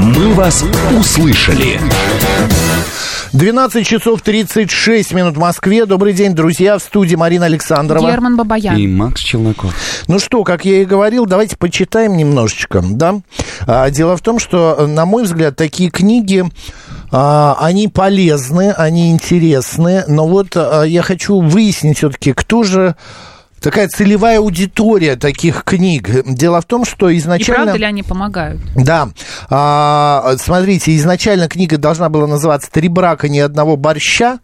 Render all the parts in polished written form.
Мы вас услышали. 12 часов 36 минут в Москве. Добрый день, друзья. В студии Марина Александрова. Герман Бабаян. И Макс Челноков. Ну что, как я и говорил, давайте почитаем немножечко, да? Дело в том, что, на мой взгляд, такие книги, они полезны, они интересны, но вот я хочу выяснить все-таки, кто же такая целевая аудитория таких книг. Дело в том, что изначально... И правда ли они помогают? Да. Смотрите, изначально книга должна была называться «Три брака, ни одного борща».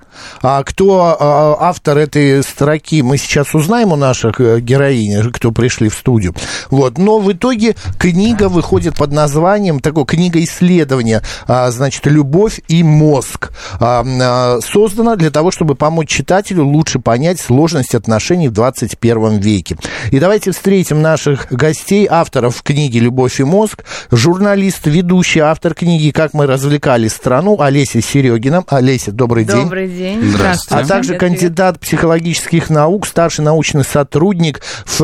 Кто автор этой строки, мы сейчас узнаем у наших героинь, кто пришли в студию. Вот. Но в итоге книга выходит под названием, такое книга исследования, значит, «Любовь и мозг». Создана для того, чтобы помочь читателю лучше понять сложность отношений в 21 веке. И давайте встретим наших гостей, авторов книги «Любовь и мозг», журналист, ведущий, автор книги «Как мы развлекали страну» Олеся Серегина. Олеся, добрый день. Добрый день. Здравствуйте. А также кандидат психологических наук, старший научный сотрудник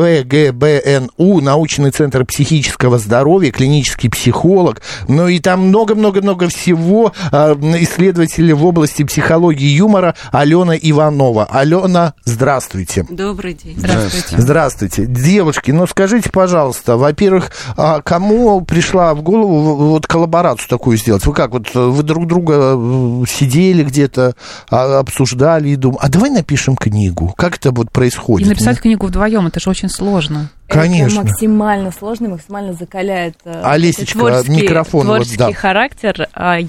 ФГБНУ, научный центр психического здоровья, клинический психолог. Ну и там много-много-много всего. Исследователь в области психологии и юмора Алена Иванова. Алена, здравствуйте. Добрый день. Здравствуйте. Здравствуйте. Девушки, ну скажите, пожалуйста, во-первых, кому пришла в голову вот коллаборацию такую сделать? Вы как, вот вы друг друга сидели где-то, обсуждали и думали, а давай напишем книгу. Как это вот происходит? И написать книгу вдвоем, это же очень сложно. Конечно. Это максимально сложно, максимально закаляет Олесечка, микрофон. Творческий вот, да. характер.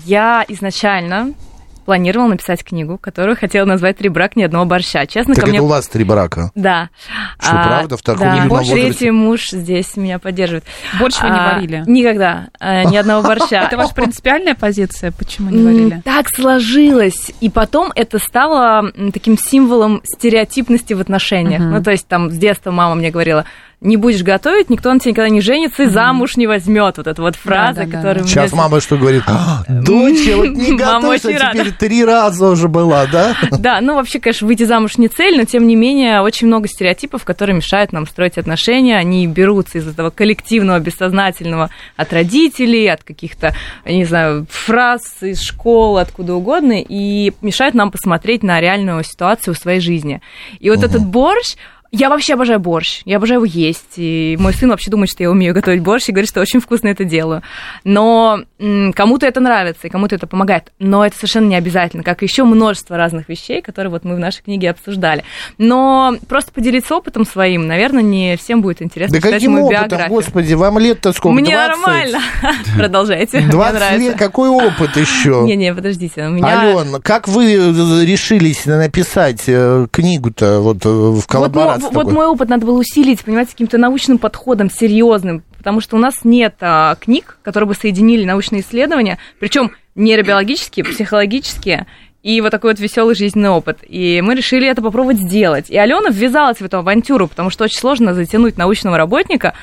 Я изначально планировала написать книгу, которую хотела назвать «Три брака, ни одного борща». Честно, Так ко это мне... у вас 3 брака? Да. Что, правда? В таком да. юном возрасте? Третий муж здесь меня поддерживает. Борщ вы не варили? Никогда. Ни одного борща. Это ваша принципиальная позиция? Почему не варили? Так сложилось. И потом это стало таким символом стереотипности в отношениях. Ну, то есть там с детства мама мне говорила: не будешь готовить, никто на тебя никогда не женится и замуж не возьмет. Вот эта вот фраза, которая... Сейчас мама что говорит? Доча, вот не готовишь, а теперь 3 раза уже была, да? Да, ну вообще, конечно, выйти замуж не цель, но тем не менее очень много стереотипов, которые мешают нам строить отношения. Они берутся из этого коллективного, бессознательного от родителей, от каких-то, не знаю, фраз из школы, откуда угодно, и мешают нам посмотреть на реальную ситуацию в своей жизни. И вот этот борщ... Я вообще обожаю борщ, я обожаю его есть, и мой сын вообще думает, что я умею готовить борщ, и говорит, что очень вкусно это делаю. Но кому-то это нравится, и кому-то это помогает, но это совершенно не обязательно, как еще множество разных вещей, которые вот мы в нашей книге обсуждали. Но просто поделиться опытом своим, наверное, не всем будет интересно. Да каким мою опытом, биографию. господи, вам лет-то сколько? Мне 20? нормально. Продолжайте. 20 лет, какой опыт еще? Не, подождите. Алена, как вы решились написать книгу-то вот в коллаборации? Вот мой опыт надо было усилить, понимаете, каким-то научным подходом, серьезным, потому что у нас нет книг, которые бы соединили научные исследования, причем нейробиологические, психологические, и вот такой вот веселый жизненный опыт. И мы решили это попробовать сделать. И Алена ввязалась в эту авантюру, потому что очень сложно затянуть научного работника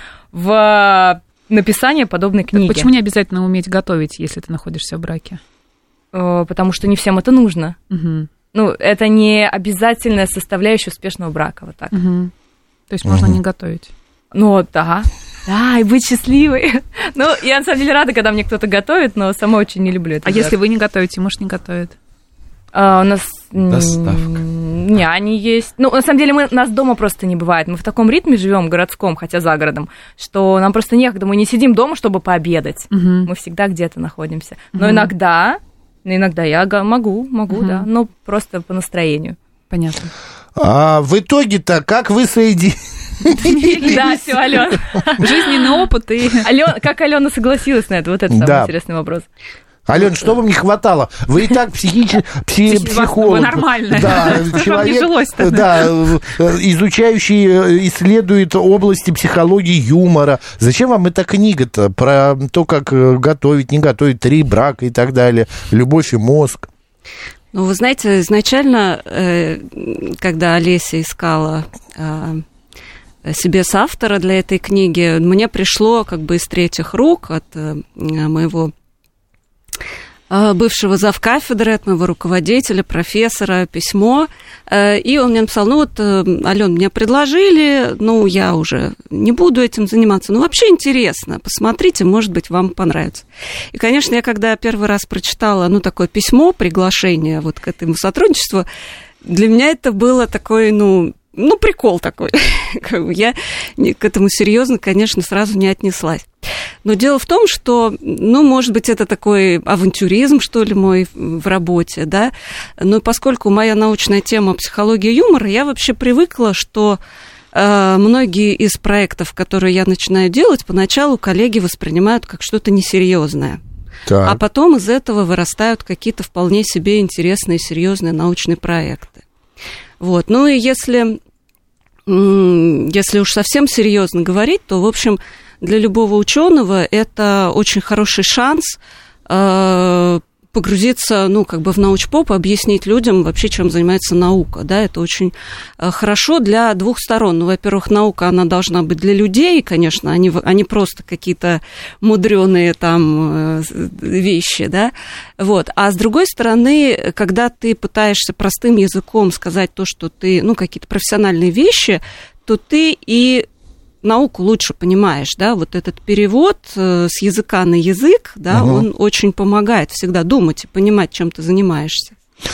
в написание подобной книги. Так почему не обязательно уметь готовить, если ты находишься в браке? Потому что не всем это нужно. Угу. Ну, это не обязательная составляющая успешного брака, вот так. Угу. То есть можно не готовить? Ну, да, и быть счастливой. Ну, я на самом деле рада, когда мне кто-то готовит, но сама очень не люблю это. А если вы не готовите, муж не готовит? У нас... Доставка. Не, они есть. Ну, на самом деле, нас дома просто не бывает. Мы в таком ритме живем городском, хотя за городом, что нам просто некогда. Мы не сидим дома, чтобы пообедать. Мы всегда где-то находимся. Но иногда я могу, да, но просто по настроению. Понятно. А в итоге-то как вы соединились? Да, все, Алена. Жизненный опыт и... Как Алена согласилась на это? Вот это самый интересный вопрос. Ален, что вам не хватало? Вы и так психолог. Вы нормально. Да, человек, да, изучающий, исследует области психологии юмора. Зачем вам эта книга-то про то, как готовить, не готовить, 3 брака и так далее, любовь и мозг? Ну, вы знаете, изначально, когда Олеся искала себе соавтора для этой книги, мне пришло как бы из третьих рук от моего бывшего завкафедры, от моего руководителя, профессора, письмо. И он мне написал, Алён, мне предложили, я уже не буду этим заниматься. Вообще интересно, посмотрите, может быть, вам понравится. И, конечно, я когда первый раз прочитала, такое письмо, приглашение вот к этому сотрудничеству, для меня это было такой, прикол такой. Я к этому серьезно, конечно, сразу не отнеслась. Но дело в том, что, может быть, это такой авантюризм, что ли, мой в работе, да, но поскольку моя научная тема психология юмора, я вообще привыкла, что многие из проектов, которые я начинаю делать, поначалу коллеги воспринимают как что-то несерьезное. А потом из этого вырастают какие-то вполне себе интересные, серьезные научные проекты. Вот. И если уж совсем серьезно говорить, то, в общем, для любого ученого это очень хороший шанс погрузиться, в научпоп, объяснить людям вообще, чем занимается наука, да, это очень хорошо для двух сторон. Во-первых, наука, она должна быть для людей, конечно, а не просто какие-то мудреные там вещи, да, вот. А с другой стороны, когда ты пытаешься простым языком сказать то, что ты, какие-то профессиональные вещи, то ты и науку лучше понимаешь, да, вот этот перевод с языка на язык, да, он очень помогает всегда думать и понимать, чем ты занимаешься.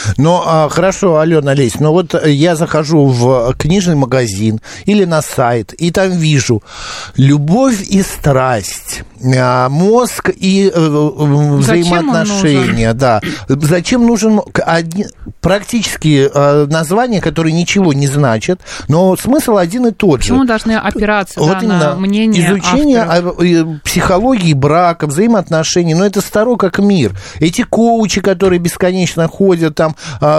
Хорошо, Алена, Олесь, я захожу в книжный магазин или на сайт, и там вижу «Любовь и страсть», «Мозг и взаимоотношения». Да. Зачем нужен практически названия, которые ничего не значат, но смысл один и тот же. Почему должны опираться на мнение изучение авторов? Психологии брака, взаимоотношений, это старо как мир. Эти коучи, которые бесконечно ходят, там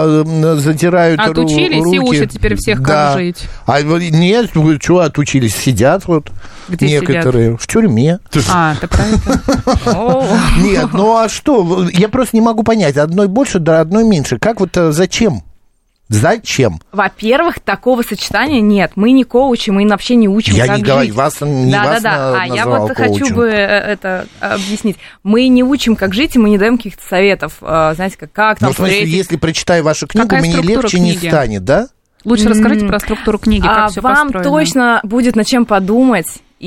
затирают отучились руки. И учат теперь всех, как жить. Нет, что отучились? Сидят Где некоторые. Сидят? В тюрьме. Ты про это? Нет, а что? Я просто не могу понять. Одной больше, да одной меньше. Как зачем? Зачем? Во-первых, такого сочетания нет. Мы не коучи, мы вообще не учим, я как не говорю, жить. вас назвал я коучем. хочу бы это объяснить. Мы не учим, как жить, и мы не даем каких-то советов. Знаете, как там... в смысле, если прочитаю вашу книгу, какая мне легче книги? Не станет, да? Лучше расскажите про структуру книги, как все вам построено. точно будет над чем подумать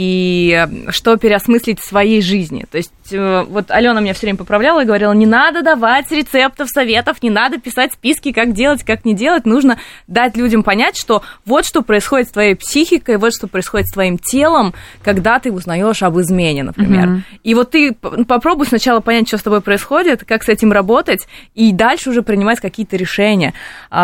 и что переосмыслить в своей жизни. То есть Алена меня все время поправляла и говорила, не надо давать рецептов, советов, не надо писать списки, как делать, как не делать. Нужно дать людям понять, что вот что происходит с твоей психикой, вот что происходит с твоим телом, когда ты узнаешь об измене, например. И ты попробуй сначала понять, что с тобой происходит, как с этим работать, и дальше уже принимать какие-то решения.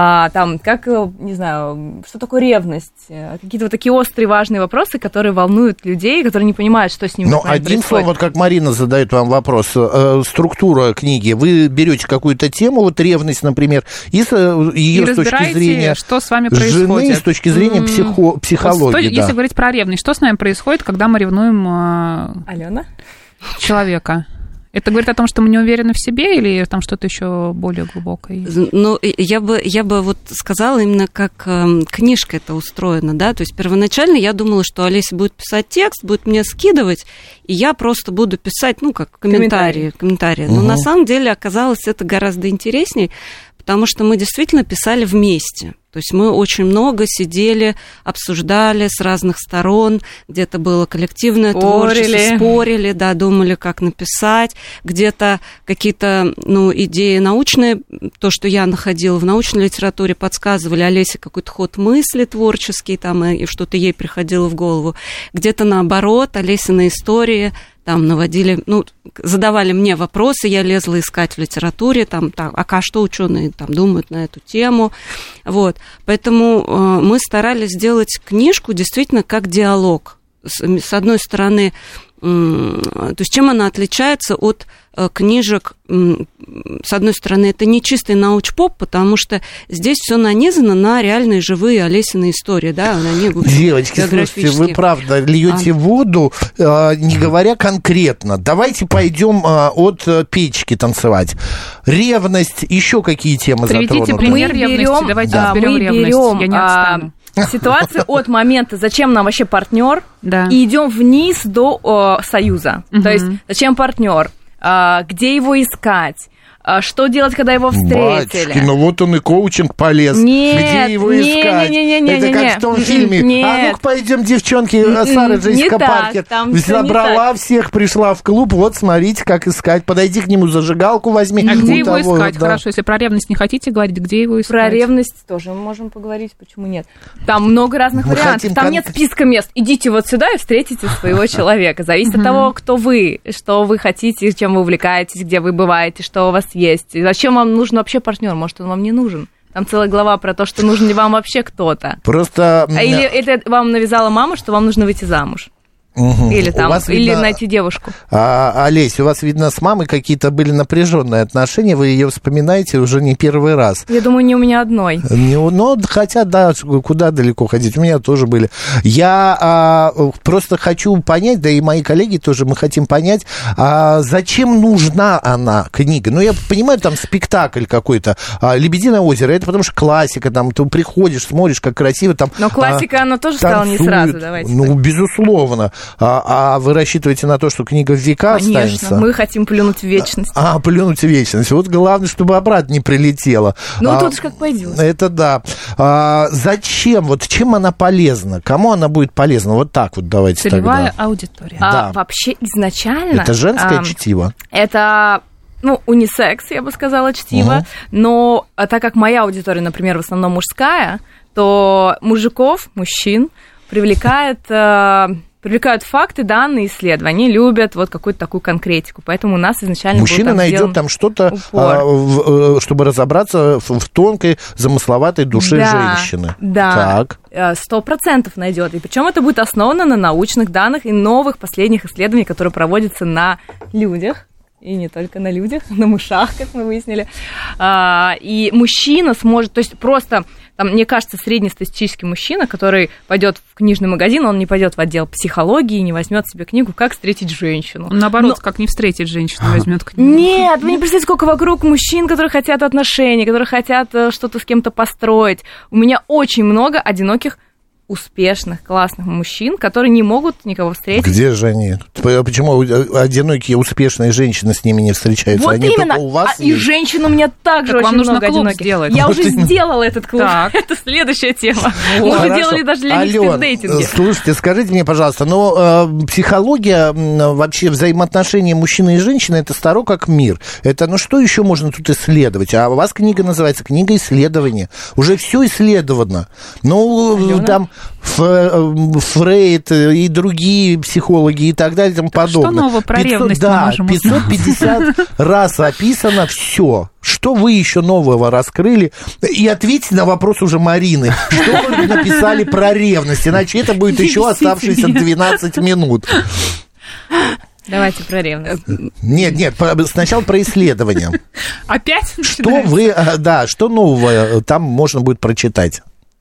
Не знаю, что такое ревность, какие-то такие острые, важные вопросы, которые волнуют людей, которые не понимают, что с ними происходит. Один слово, как Марина задает вам вопрос, структура книги. Вы берете какую-то тему, ревность, например, и ее с точки зрения что с вами происходит. Жены, с точки зрения психологии. Если говорить про ревность, что с нами происходит, когда мы ревнуем Алена? Человека? Это говорит о том, что мы не уверены в себе, или там что-то еще более глубокое есть? Я бы сказала именно, как книжка это устроена, да, то есть первоначально я думала, что Олеся будет писать текст, будет мне скидывать, и я просто буду писать, как комментарии. Но на самом деле оказалось это гораздо интереснее, потому что мы действительно писали вместе. То есть мы очень много сидели, обсуждали с разных сторон, где-то было коллективное творчество, спорили, да, думали, как написать, где-то какие-то, идеи научные, то, что я находила в научной литературе, подсказывали Олесе какой-то ход мысли творческий, там, и что-то ей приходило в голову, где-то наоборот, Олесины истории там наводили, задавали мне вопросы, я лезла искать в литературе, что ученые там думают на эту тему, вот. Поэтому мы старались сделать книжку действительно как диалог. С одной стороны, то есть чем она отличается от книжек, с одной стороны, это не чистый научпоп, потому что здесь все нанизано на реальные живые Олесины истории, да, они девочки, слушайте, вы правда льете воду, не говоря конкретно. Давайте пойдем от печки танцевать. Ревность, еще какие темы затронуты? Приведите пример ревности, давайте разберем ревность, я не отстану. Ситуацию от момента, зачем нам вообще партнер, и идем вниз до союза. То есть, зачем партнер, где его искать, что делать, когда его встретили. Батюшки, ну вот он и коучинг полез. Нет, где его искать? Это как в том фильме. Нет. А ну-ка пойдем, девчонки, Сара Джессика Паркер забрала всех, пришла в клуб, вот смотрите, как искать. Подойди к нему, зажигалку возьми. А где его искать? Да. Хорошо, если про ревность не хотите говорить, где его искать? Про ревность тоже мы можем поговорить, почему нет. Там много разных вариантов. Там нет списка мест. Идите вот сюда и встретите своего человека. Зависит от того, кто вы, что вы хотите, чем вы увлекаетесь, где вы бываете, что у вас есть. И зачем вам нужен вообще партнер? Может, он вам не нужен? Там целая глава про то, что нужен ли вам вообще кто-то. Просто... Или это вам навязала мама, что вам нужно выйти замуж? Угу. Или, там, или видно, найти девушку. Олесь, у вас, видно, с мамой какие-то были напряженные отношения, вы ее вспоминаете уже не первый раз. Я думаю, не у меня одной. Ну, хотя, да, куда далеко ходить, у меня тоже были. Я просто хочу понять, да и мои коллеги тоже, мы хотим понять, зачем нужна она, книга. Ну, я понимаю, там спектакль какой-то, «Лебединое озеро», это потому что классика, там, ты приходишь, смотришь, как красиво там. Но классика, она тоже стала не сразу, давайте. Ну, безусловно. А вы рассчитываете на то, что книга в века останется? Конечно, мы хотим плюнуть в вечность. Плюнуть в вечность. Вот главное, чтобы обратно не прилетело. Ну, тут же как пойдет. Это да. Зачем? Вот чем она полезна? Кому она будет полезна? Вот так вот давайте Целевая тогда. аудитория. Да. Вообще изначально... Это женское чтиво? Это... Ну, унисекс, я бы сказала, чтиво. Но так как моя аудитория, например, в основном мужская, то мужчин привлекают факты, данные, исследования. Они любят вот какую-то такую конкретику. Поэтому у нас изначально мужчина найдет там что-то, чтобы разобраться в тонкой, замысловатой душе женщины. Да, 100% найдет. И причем это будет основано на научных данных и новых последних исследованиях, которые проводятся на людях. И не только на людях, на мышах, как мы выяснили. И мужчина сможет, то есть просто, там, мне кажется, среднестатистический мужчина, который пойдет в книжный магазин, он не пойдет в отдел психологии, не возьмет себе книгу «Как встретить женщину». Наоборот, как не встретить женщину, возьмет книгу. Нет, вы не представляете, сколько вокруг мужчин, которые хотят отношений, которые хотят что-то с кем-то построить. У меня очень много одиноких, успешных, классных мужчин, которые не могут никого встретить. Где же они? Почему одинокие, успешные женщины с ними не встречаются? Вот они именно. Только у вас и женщин у меня также очень много одиноких. Сделать. Я уже сделала этот клуб. Это следующая тема. Мы уже делали даже для них спиддейтинги. Слушайте, скажите мне, пожалуйста, психология, вообще взаимоотношения мужчины и женщины, это старо как мир. Это, что еще можно тут исследовать? А у вас книга называется «Книга исследования». Уже все исследовано. Там Фрейд и другие психологи и так далее и тому подобное. Что нового про ревность мы можем узнать? 550 раз описано все. Что вы еще нового раскрыли? И ответьте на вопрос уже Марины. Что вы написали про ревность? Иначе это будет еще оставшиеся 12 минут. Давайте про ревность. Нет, сначала про исследования. Опять? Что нового там можно будет прочитать?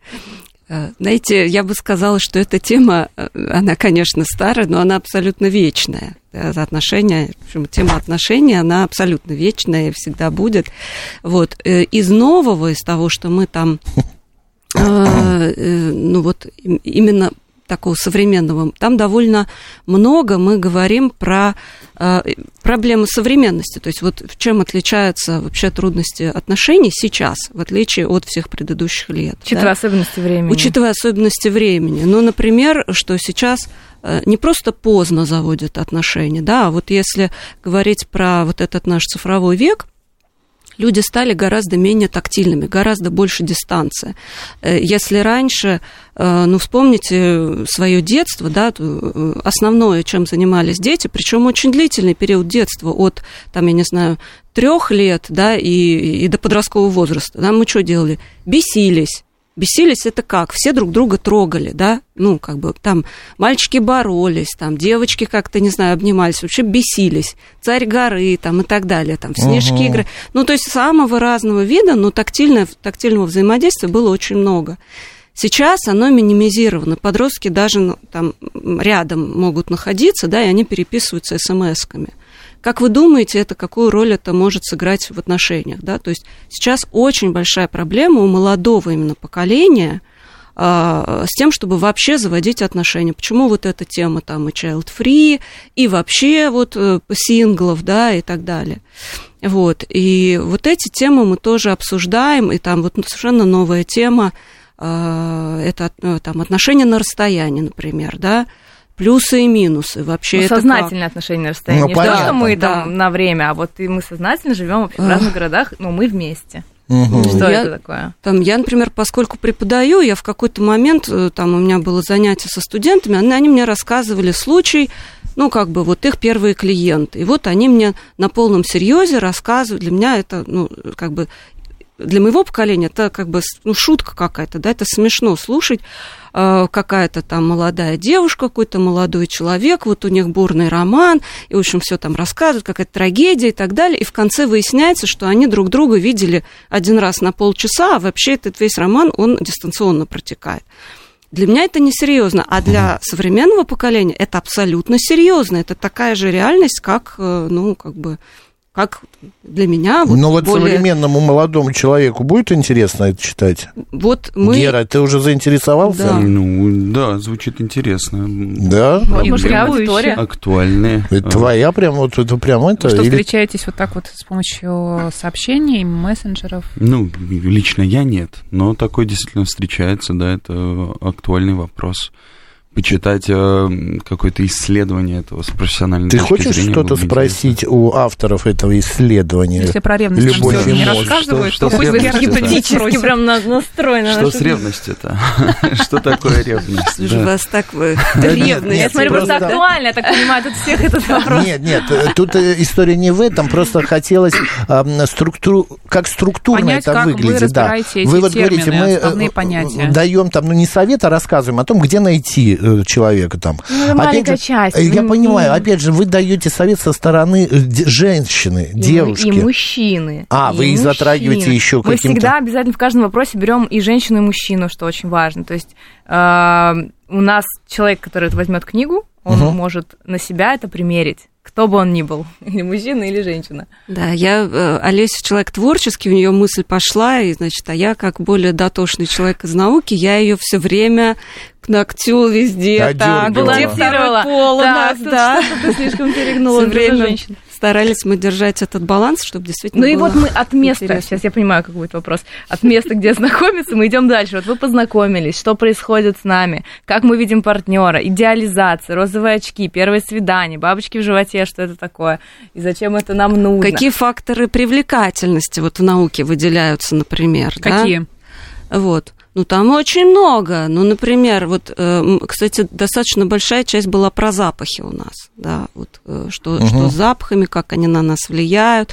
Знаете, я бы сказала, что эта тема, она, конечно, старая, но она абсолютно вечная. Отношения, в общем, тема отношений, она абсолютно вечная и всегда будет. Вот. Из нового, из того, что мы там, именно такого современного, там довольно много мы говорим про проблемы современности, то есть вот в чем отличаются вообще трудности отношений сейчас, в отличие от всех предыдущих лет. Учитывая особенности времени. Учитывая особенности времени. Ну, например, что сейчас не просто поздно заводят отношения, да, а вот если говорить про вот этот наш цифровой век, люди стали гораздо менее тактильными, гораздо больше дистанции. Если раньше, вспомните свое детство, да, основное, чем занимались дети, причем очень длительный период детства, от, 3 лет, да, и до подросткового возраста, да, мы что делали? Бесились. Бесились это как? Все друг друга трогали, да? Там мальчики боролись, там девочки как-то, обнимались, вообще бесились. Царь горы, там и так далее, там в снежки игры. То есть самого разного вида, но тактильного взаимодействия было очень много. Сейчас оно минимизировано. Подростки даже там рядом могут находиться, да, и они переписываются смс-ками. Как вы думаете, какую роль это может сыграть в отношениях? Да? То есть сейчас очень большая проблема у молодого именно поколения с тем, чтобы вообще заводить отношения. Почему вот эта тема там и child-free, и вообще вот синглов, да, и так далее. Вот, и вот эти темы мы тоже обсуждаем, и там вот совершенно новая тема, это там отношения на расстоянии, например, да, плюсы и минусы. Вообще это сознательные отношения на расстоянии. Ну, не понятно. то, что мы там на время, а вот и мы сознательно живем вообще в разных городах, но мы вместе. Что это такое? Я, например, поскольку преподаю, я в какой-то момент, там у меня было занятие со студентами, они мне рассказывали случай, ну, как бы, вот их первые клиенты. И вот они мне на полном серьезе рассказывают. Для меня это, ну, как бы, для моего поколения это как бы, ну, шутка какая-то, да, это смешно слушать. Какая-то там молодая девушка, какой-то молодой человек, вот у них бурный роман, и, в общем, все там рассказывают, какая-то трагедия и так далее, и в конце выясняется, что они друг друга видели один раз на полчаса, а вообще этот весь роман, он дистанционно протекает. Для меня это несерьезно, а для современного поколения это абсолютно серьезно, это такая же реальность, как, ну, как бы, как для меня. Ну, вот более... современному молодому человеку будет интересно это читать? Вот мы... Гера, ты уже заинтересовался? Да. Ну, да, звучит интересно. Да? Аудитория. Актуальные. Это твоя прям, вот это прям это? Что, или... встречаетесь вот так вот с помощью сообщений, мессенджеров? Ну, лично я нет, но такой действительно встречается, да, это актуальный вопрос. Почитать какое-то исследование этого с профессиональной точки зрения. Ты хочешь что-то спросить у авторов этого исследования? Если про ревность нам сегодня не рассказывают, то пусть гипотетически прям настроено. Что с ревностью-то? Что такое ревность? Слушай, вас так ревность. Я смотрю, просто актуально, я так понимаю, тут всех этот вопрос. Нет, тут история не в этом, просто хотелось как структурно это выглядит. Вы вот говорите, мы даем там, ну не совет, а рассказываем о том, где найти человека там. Ну, маленькая часть. Я понимаю, опять же, вы даете совет со стороны женщины, девушки. И мужчины. Вы и затрагиваете еще каким-то... Мы всегда обязательно в каждом вопросе берем и женщину, и мужчину, что очень важно. То есть у нас человек, который возьмет книгу, он может на себя это примерить. Кто бы он ни был, или мужчина, или женщина. Да, Олеся человек творческий, у нее мысль пошла, и, значит, а я, как более дотошный человек из науки, я ее все время к ногтю везде так балансировала. Пол у нас, да. Что-то ты слишком перегнула для женщин. Старались мы держать этот баланс, чтобы действительно было. Ну и вот мы от места, сейчас я понимаю, какой будет вопрос, от места, где знакомиться, мы идем дальше. Вот вы познакомились, что происходит с нами, как мы видим партнера, идеализация, розовые очки, первое свидание, бабочки в животе, что это такое, и зачем это нам нужно. Какие факторы привлекательности вот в науке выделяются, например? Какие? Да? Вот. Ну, там очень много. Ну, например, вот, кстати, достаточно большая часть была про запахи у нас, да, вот, что с запахами, как они на нас влияют,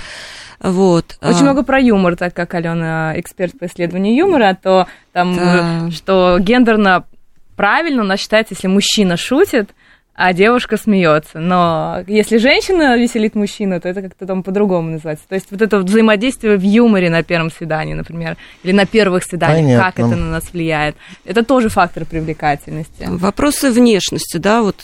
вот. Очень много про юмор, так как Алена эксперт по исследованию юмора, то там, что гендерно правильно у нас считается, если мужчина шутит, а девушка смеется. Но если женщина веселит мужчину, то это как-то там по-другому называется. То есть вот это взаимодействие в юморе на первом свидании, например, или на первых свиданиях, как это на нас влияет, это тоже фактор привлекательности. Вопросы внешности, да, вот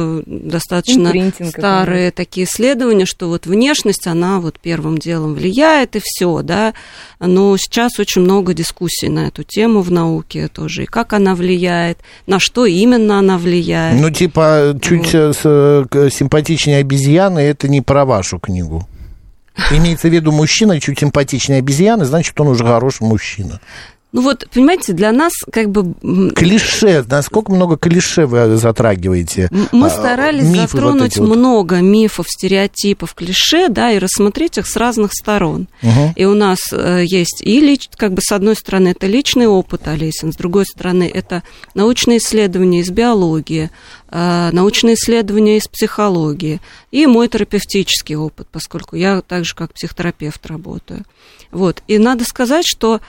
достаточно старые такие исследования, что вот внешность, она вот первым делом влияет, и все, да. Но сейчас очень много дискуссий на эту тему в науке тоже, и как она влияет, на что именно она влияет. Ну, типа... Чуть симпатичнее обезьяны, это не про вашу книгу. Имеется в виду мужчина, чуть симпатичнее обезьяны, значит, он уже хороший мужчина. Ну вот, понимаете, для нас как бы... Клише, насколько много клише вы затрагиваете? Мы старались затронуть много мифов, стереотипов, клише, да, и рассмотреть их с разных сторон. И у нас есть как бы с одной стороны это личный опыт Олесин, с другой стороны это научные исследования из биологии, научные исследования из психологии и мой терапевтический опыт, поскольку я так же как психотерапевт работаю. Вот. И надо сказать, что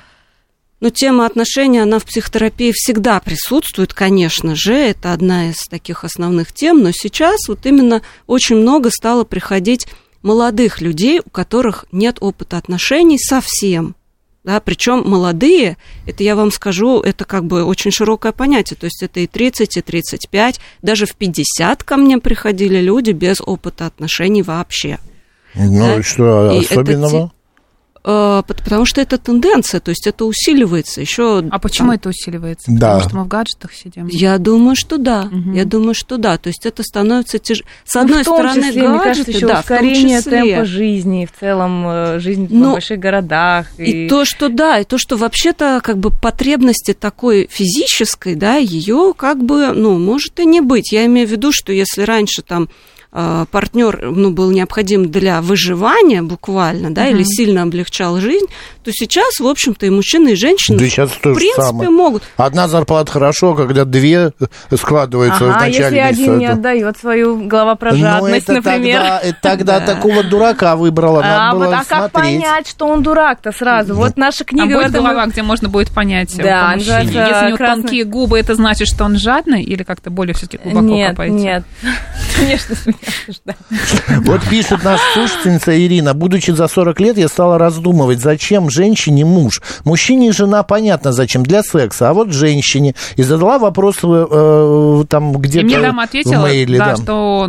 тема отношений, она в психотерапии всегда присутствует, конечно же, это одна из таких основных тем, но сейчас вот именно очень много стало приходить молодых людей, у которых нет опыта отношений совсем. Да, причем молодые, это я вам скажу, это как бы очень широкое понятие, то есть это и 30, и 35, даже в 50 ко мне приходили люди без опыта отношений вообще. Ну, да? Что особенного? Потому что это тенденция, то есть это усиливается еще. А почему это усиливается? Да. Потому что мы в гаджетах сидим? Я думаю, что да. Я думаю, что да. То есть это становится с одной стороны, числе, гаджеты, мне кажется, еще да, ускорение темпа жизни, в целом жизнь в больших городах. И то, что да, и то, что вообще-то как бы потребности такой физической, да, ее как бы, может и не быть. Я имею в виду, что если раньше там партнер был необходим для выживания буквально, да, или сильно облегчал жизнь, то сейчас, в общем-то, и мужчины, и женщины, в принципе, могут. Одна зарплата хорошо, когда две складываются в начале месяца. Если один не отдает свою, голова про жадность, например. Тогда такого дурака выбрала, надо было смотреть. Как понять, что он дурак-то сразу? Вот наша книга... будет голова, где можно будет понять по мужчине. Если у него тонкие губы, это значит, что он жадный, или как-то более все-таки глубоко копаете? Нет, конечно, Вот пишет наша слушательница Ирина: будучи за 40 лет, я стала раздумывать, зачем женщине муж. Мужчине и жена, понятно, зачем, для секса, а вот женщине. И задала вопрос там где-то мне дама ответила, в мейле. Да, что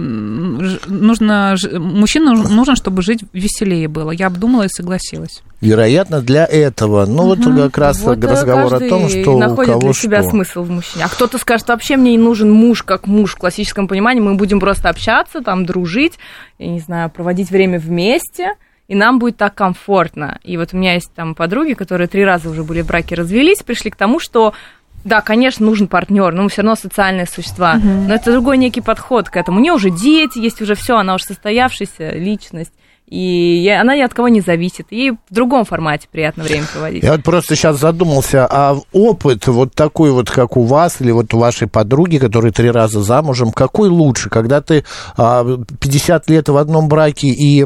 мужчине нужен, чтобы жить веселее было. Я обдумала и согласилась. Вероятно, для этого. Вот как раз разговор о том, что находит у кого для себя смысл в мужчине. А кто-то скажет, вообще мне не нужен муж как муж в классическом понимании. Мы будем просто общаться, там, дружить, я не знаю, проводить время вместе, и нам будет так комфортно. И вот у меня есть там подруги, которые 3 раза уже были в браке, развелись, пришли к тому, что да, конечно, нужен партнер, но мы все равно социальные существа. Но это другой некий подход к этому. У нее уже дети есть, уже все, она уже состоявшаяся личность. И она ни от кого не зависит. Ей в другом формате приятно время проводить. Я вот просто сейчас задумался, а опыт вот такой вот, как у вас, или вот у вашей подруги, которая 3 раза замужем, какой лучше? Когда ты 50 лет в одном браке и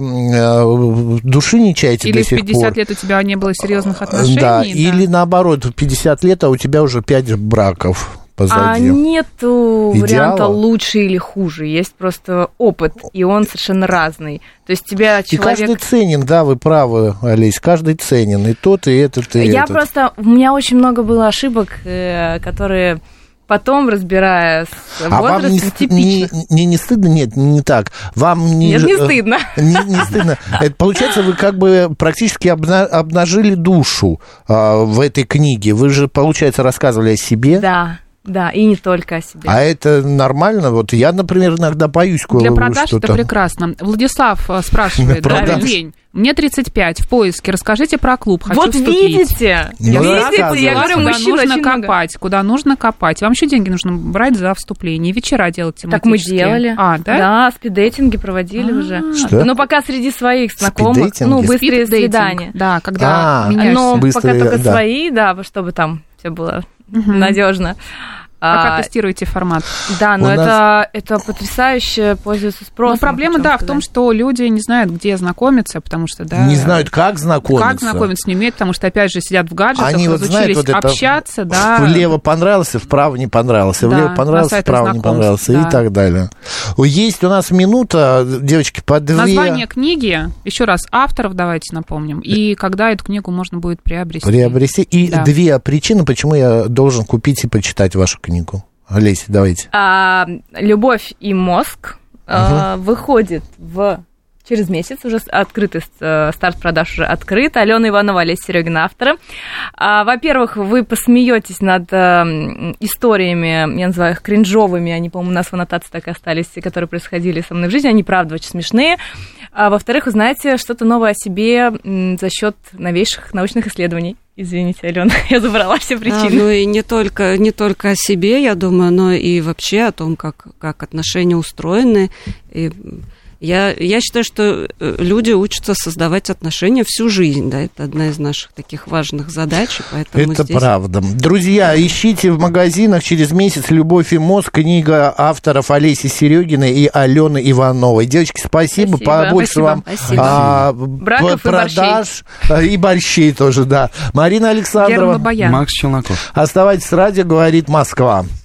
души не чаете или до сих пор? Или 50 лет у тебя не было серьезных отношений? Да, или наоборот, 50 лет, а у тебя уже 5 браков позади. Нету варианта лучше или хуже. Есть просто опыт, и он совершенно разный. То есть тебя человек... И каждый ценен, да, вы правы, Олесь, каждый ценен. И тот, и этот, и этот. У меня очень много было ошибок, которые... Потом, разбирая с возрастом, типично. Не стыдно? Нет, не так. Вам не... Нет, не стыдно. Не стыдно. Это, получается, вы как бы практически обнажили душу в этой книге. Вы же, получается, рассказывали о себе. Да, и не только о себе. А это нормально? Вот я, например, иногда боюсь кое-что. Для продаж это прекрасно. Владислав спрашивает, добрый день. Мне 35, в поиске. Расскажите про клуб, хочу вступить. Видите? Я говорю, мужчина нужно копать, куда нужно копать. Вам еще деньги нужно брать за вступление, вечера делать тематические. Так мы делали. Да? Да, спид-дейтинги проводили уже. Что? Но пока среди своих знакомых. Быстрые свидания. Да, когда меняешься. Но пока только свои, да, чтобы там все было надежно. Пока тестируете формат. Да, но это потрясающе, пользуется спросом. Но проблема, в том, что люди не знают, где знакомиться, потому что, не знают, как знакомиться. Как знакомиться не умеют, потому что, опять же, сидят в гаджетах, они разучились общаться, влево понравился, вправо не понравился, влево понравился, вправо не понравился, и так далее. Есть у нас минута, девочки, по 2... Название книги, еще раз, авторов давайте напомним, и когда эту книгу можно будет приобрести. И 2 причины, почему я должен купить и почитать вашу книгу. Олеся, давайте. «Любовь и мозг» выходит через месяц, уже открытый старт продаж уже открыт. Алена Иванова, Олеся Серёгина, авторы. Во-первых, вы посмеетесь над историями, я называю их кринжовыми, они, по-моему, у нас в аннотации так и остались, которые происходили со мной в жизни, они, правда, очень смешные. Во-вторых, вы знаете что-то новое о себе за счет новейших научных исследований. Извините, Алена, я забрала все причины. И не только о себе, я думаю, но и вообще о том, как отношения устроены. И я считаю, что люди учатся создавать отношения всю жизнь, да, это одна из наших таких важных задач, поэтому это здесь... правда. Друзья, ищите в магазинах через месяц «Любовь и мозг», книга авторов Олеси Серёгиной и Алены Ивановой. Девочки, спасибо. Побольше вам продаж и борщей тоже, да. Марина Александрова, Макс Челноков. Оставайтесь с радио, говорит Москва.